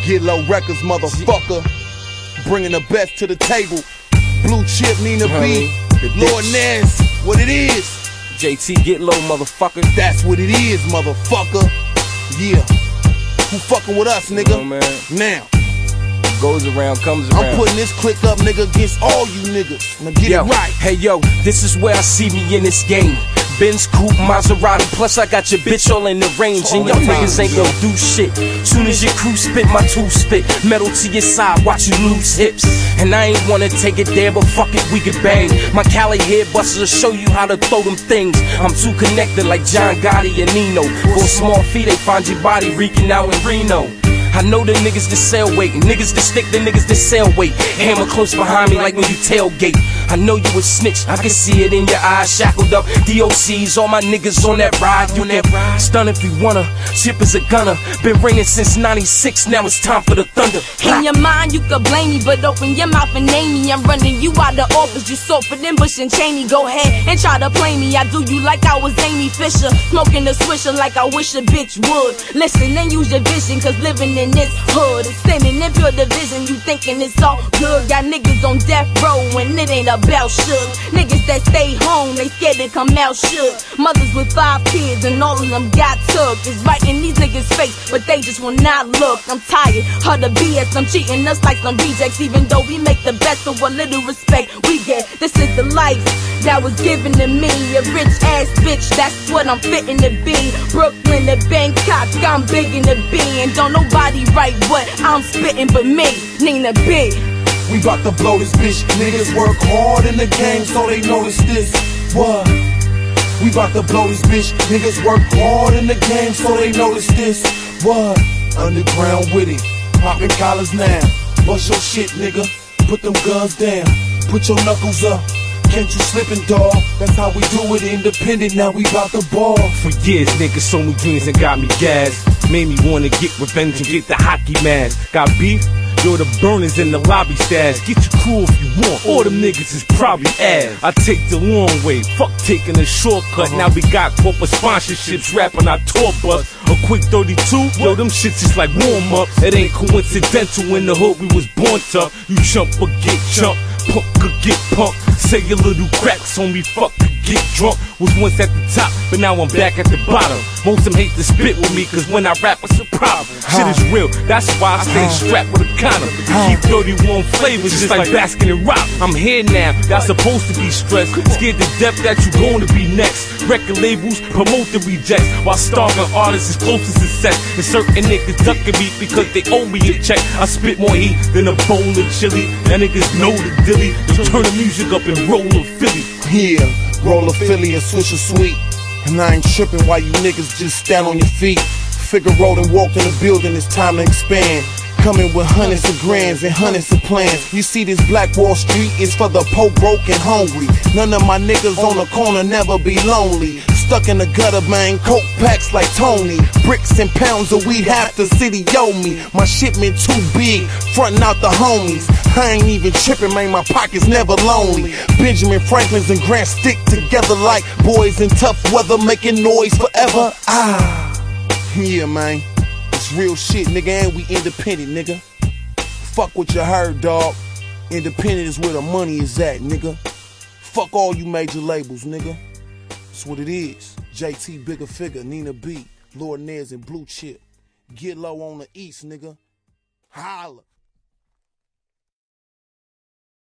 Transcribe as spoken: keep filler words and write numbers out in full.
Get Low Records, motherfucker. Bringing the best to the table. Blue Chip, Nina B, Lord Nez, what it is. J T, Get Low, motherfucker. That's what it is, motherfucker. Yeah. Who fucking with us, nigga? You know, man. Now. Goes around, comes around. I'm putting this click up, nigga, against all you niggas. Now get yo, it right. Hey, yo, this is where I see me in this game. Benz coupe, Maserati, plus I got your bitch all in the range. And y'all niggas ain't gon' do shit. Soon as your crew spit, my two spit. Metal to your side, watch you lose hips. And I ain't wanna take it there, but fuck it, we can bang. My Cali head busters will show you how to throw them things. I'm too connected like John Gotti and Nino. For a small fee, they find your body reeking out in Reno. I know the niggas that sell weight, niggas that stick, the niggas that sell weight. Hammer close behind me like when you tailgate. I know you a snitch, I can see it in your eyes. Shackled up, D O Cs, all my niggas on that ride. You can stun if you wanna, Chip is a gunner. Been raining since ninety-six, now it's time for the thunder. In your mind you could blame me, but open your mouth and name me. I'm running you out the office, you sold for them Bush and Cheney. Go ahead and try to play me, I do you like I was Amy Fisher. Smoking the swisher like I wish a bitch would. Listen and use your vision, cause living in this hood is sinning in pure division. You thinking it's all good, got niggas on death row and it ain't about shook. Niggas that stay home, they scared to come out shook. Mothers with five kids and all of them got took. It's right in these niggas' face, but they just will not look. I'm tired of the B S, I'm cheating us like some rejects. Even though we make the best of what little respect we get. This is the life that was given to me. A rich ass bitch, that's what I'm fitting to be. Brooklyn to Bangkok, I'm biggin' to be. And don't nobody write what I'm spitting but me, Nina B. We bout to blow this bitch. Niggas work hard in the game so they notice this. What? We bout to blow this bitch. Niggas work hard in the game so they notice this. What? Underground with it. Popping collars now. Bust your shit, nigga. Put them guns down. Put your knuckles up. Can't you slippin', dawg? That's how we do it, independent, now we bout the ball. For years, niggas sold me dreams and got me gas. Made me wanna get revenge and get the hockey mask. Got beef? Yo, the burners in the lobby stash. Get your crew if you want. All them niggas is probably ass. I take the long way, fuck taking a shortcut. Now we got corporate sponsorships, rapping our tour bus. A quick thirty-two, yo, them shits is like warm-ups. It ain't coincidental, in the hood we was born tough. You jump or get jumped, punk or get punked. Say your little cracks on me, fuck or get drunk. Was once at the top, but now I'm back at the bottom. Most of them hate to spit with me, cause when I rap it's a problem. Shit is real, that's why I stay strapped with a condom. Keep thirty-one flavors just like Baskin and Rock. I'm here now, y'all supposed to be stressed. Scared to death that you gonna be next. Record labels promote the rejects, while starving artists is close to success. And certain niggas ducking me because they owe me a check. I spit more heat than a bowl of chili. That niggas know the dilly. So turn the music up and roll a Philly. Yeah, roll a Philly and switch a sweet. And I ain't tripping while you niggas just stand on your feet. Figaro and walk in the building, it's time to expand. Coming with hundreds of grands and hundreds of plans. You see this Black Wall Street is for the poor, broke, and hungry. None of my niggas on the corner never be lonely. Stuck in the gutter, man, coke packs like Tony. Bricks and pounds of weed half the city owe me. My shipment too big, frontin' out the homies. I ain't even tripping, man, my pockets never lonely. Benjamin Franklin's and Grant stick together like boys in tough weather, making noise forever. Ah, yeah, man. It's real shit, nigga, and we independent, nigga. Fuck what you heard, dawg. Independent is where the money is at, nigga. Fuck all you major labels, nigga. That's what it is. J T, Bigger Figure, Nina B, Lord Nez, and Blue Chip. Get Low on the East, nigga. Holla.